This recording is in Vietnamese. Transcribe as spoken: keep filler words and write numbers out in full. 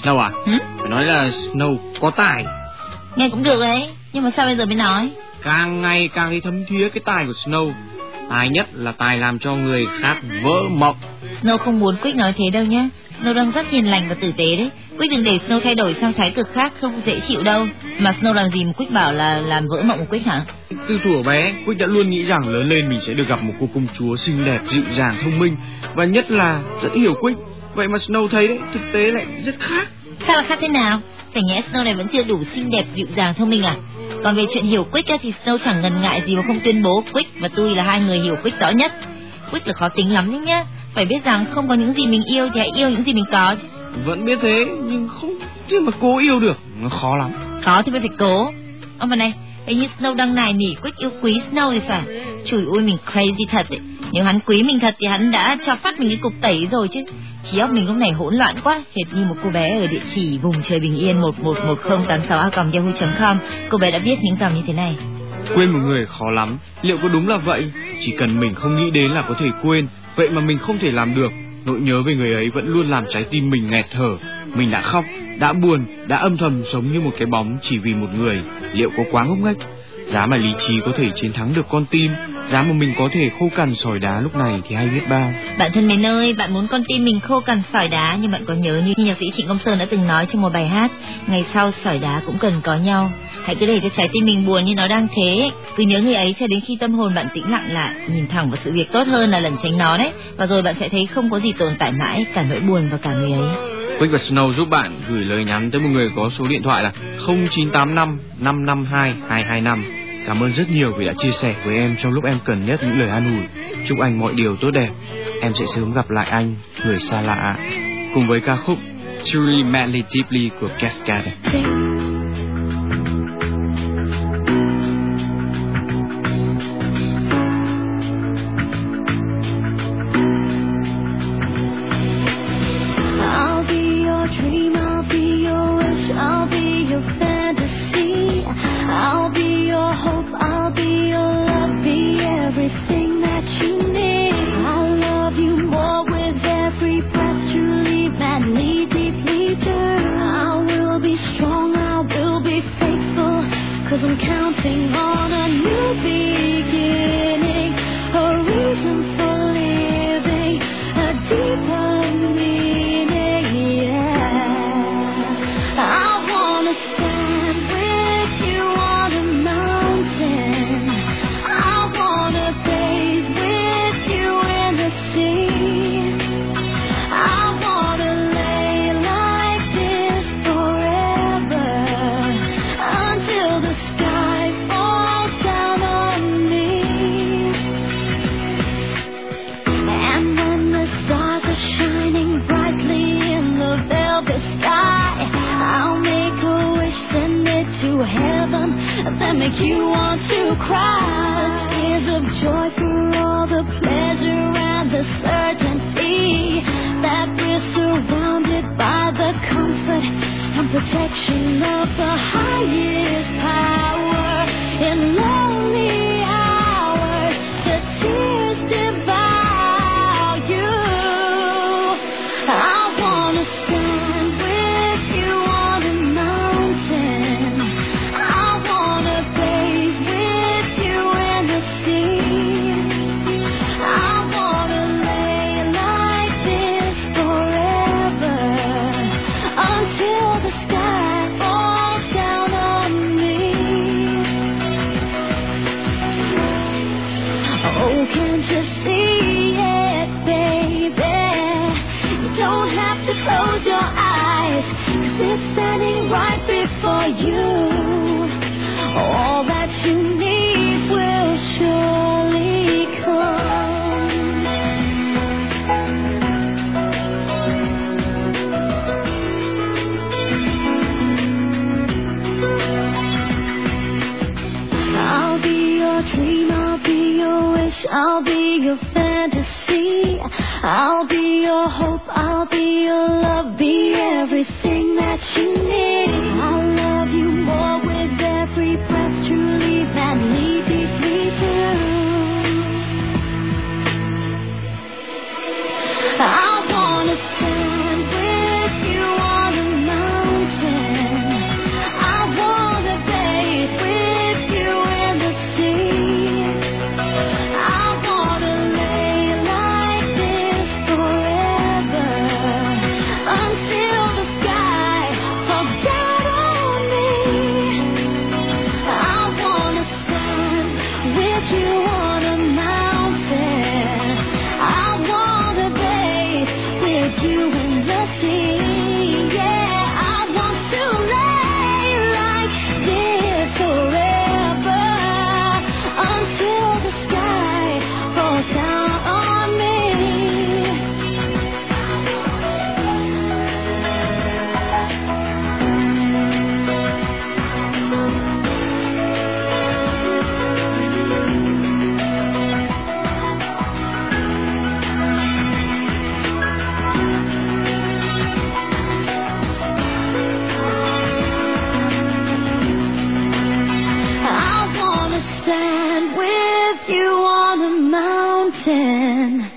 Snow à? Ừ? Phải nói là Snow có tài. Nghe cũng được đấy, nhưng mà sao bây giờ mới nói? Càng ngày càng thấy thấm thía cái tài của Snow. Tài nhất là tài làm cho người khác vỡ mộng. Snow không muốn Quick nói thế đâu nhá. Snow đang rất hiền lành và tử tế đấy. Quick đừng để Snow thay đổi sang thái cực khác, không dễ chịu đâu. Mà Snow làm gì mà Quick bảo là làm vỡ mộng của Quick hả? Từ thuở bé, Quick đã luôn nghĩ rằng lớn lên mình sẽ được gặp một cô công chúa xinh đẹp, dịu dàng, thông minh, và nhất là rất hiểu Quick. Vậy mà Snow thấy đấy, thực tế lại rất khác. Sao là khác thế nào? Phải nhẽ Snow này vẫn chưa đủ xinh đẹp, dịu dàng, thông minh à? Còn về chuyện hiểu Quick thì Snow chẳng ngần ngại gì mà không tuyên bố Quick và tôi là hai người hiểu Quick rõ nhất. Quick là khó tính lắm đấy nhá. Phải biết rằng không có những gì mình yêu thì hãy yêu những gì mình có. Vẫn biết thế, nhưng không chứ mà cố yêu được, nó khó lắm. Khó thì mới phải cố. Ông mà này, hình như Snow đang nài nỉ Quick yêu quý Snow thì phải. Chùi ui, mình crazy thật đấy. Nếu hắn quý mình thật thì hắn đã cho phát mình cái cục tẩy rồi chứ. Trí óc mình lúc này hỗn loạn quá, hệt như một cô bé ở địa chỉ vùng trời bình yên một một một không tám sáu a còng yahoo chấm com. Cô bé đã viết những dòng như thế này: quên một người khó lắm, liệu có đúng là vậy? Chỉ cần mình không nghĩ đến là có thể quên, vậy mà mình không thể làm được. Nỗi nhớ về người ấy vẫn luôn làm trái tim mình nghẹt thở. Mình đã khóc, đã buồn, đã âm thầm sống như một cái bóng chỉ vì một người. Liệu có quá ngốc nghếch? Giá mà lý trí có thể chiến thắng được con tim, giá mà mình có thể khô cằn sỏi đá lúc này thì hay biết bao. Bạn thân mến ơi, bạn muốn con tim mình khô cằn sỏi đá, nhưng bạn có nhớ như nhạc sĩ Trịnh Công Sơn đã từng nói trong một bài hát: ngày sau sỏi đá cũng cần có nhau. Hãy cứ để cho trái tim mình buồn như nó đang thế, cứ nhớ người ấy cho đến khi tâm hồn bạn tĩnh lặng lại, nhìn thẳng vào sự việc tốt hơn là lẩn tránh nó đấy. Và rồi bạn sẽ thấy không có gì tồn tại mãi, cả nỗi buồn và cả người ấy. Quick và Snow giúp bạn gửi lời nhắn tới một người có số điện thoại là không chín tám năm năm năm hai hai hai năm. Cảm ơn rất nhiều vì đã chia sẻ với em trong lúc em cần nhất những lời an ủi. Chúc anh mọi điều tốt đẹp. Em sẽ sớm gặp lại anh, người xa lạ. Cùng với ca khúc Truly Madly Deeply của Cascade. Make you want to cry, tears of joy for all the pleasure and the certainty that we're surrounded by the comfort and protection of the highest power. In lonely hours, the tears devour you. I wanna stand with you on a mountain. I wanna bathe with you in the sea. I wanna lay like this forever until the sky falls down on me. Oh, can't you see it, baby? You don't have to close your eyes, 'cause it's standing right before you. All that you need will surely come. I'll be your dream, I'll be your wish, I'll be your fantasy. I'll be your hope, I'll be your love, be everything that you need. I'll love you more with every breath, truly, madly, deeply true. I wanna stand with you on a mountain. with you in the sea. Yeah, I want to lay like this forever until the sky falls down on me. I wanna stand with you